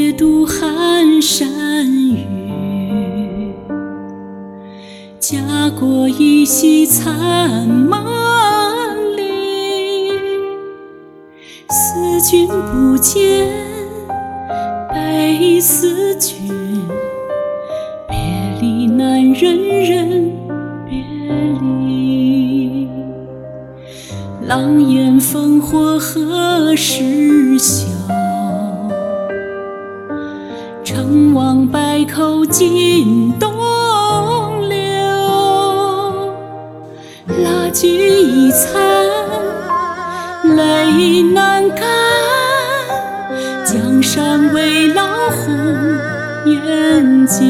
夜渡寒山雨，家国依稀残梦里。思君不见，悲思君，别离难忍忍别离。狼烟烽火何时消？成王败寇尽东流。蜡炬已残，泪难干。江山未老红颜旧。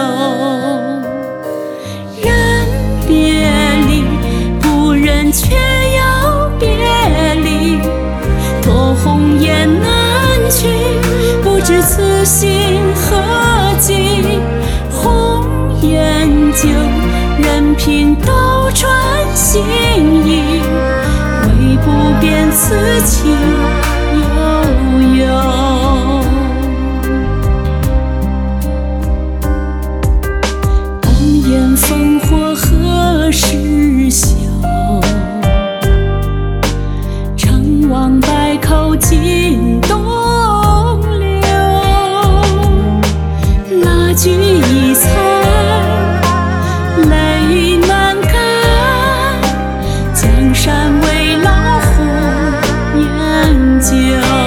人别离，不忍却又别离。托鸿雁南去，不知此心何寄。红颜旧，任凭斗转星移。唯不变此情悠悠。烽火何时消？成王败寇尽东流。蜡炬已残，泪难干。江山未老红颜旧。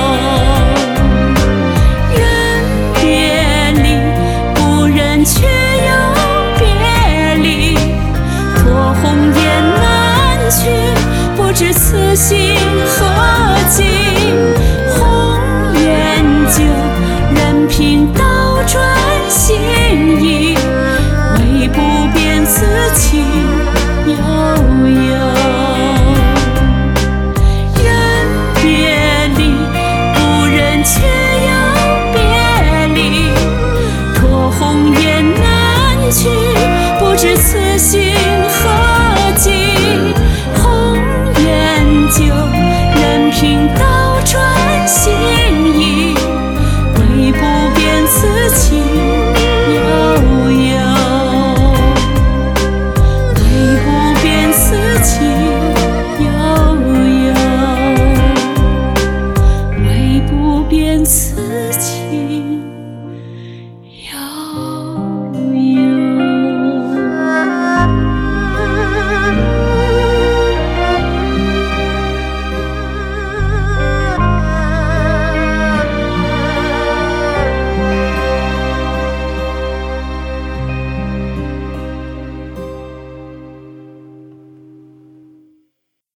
人别离，不忍却鸿雁南去，不知此心何寄。红颜旧，任凭斗转星移。唯不变此情悠悠。人别离，不忍却又别离。托鸿雁南去，不知此心何寄。红颜旧，任凭斗转星移。唯不变此情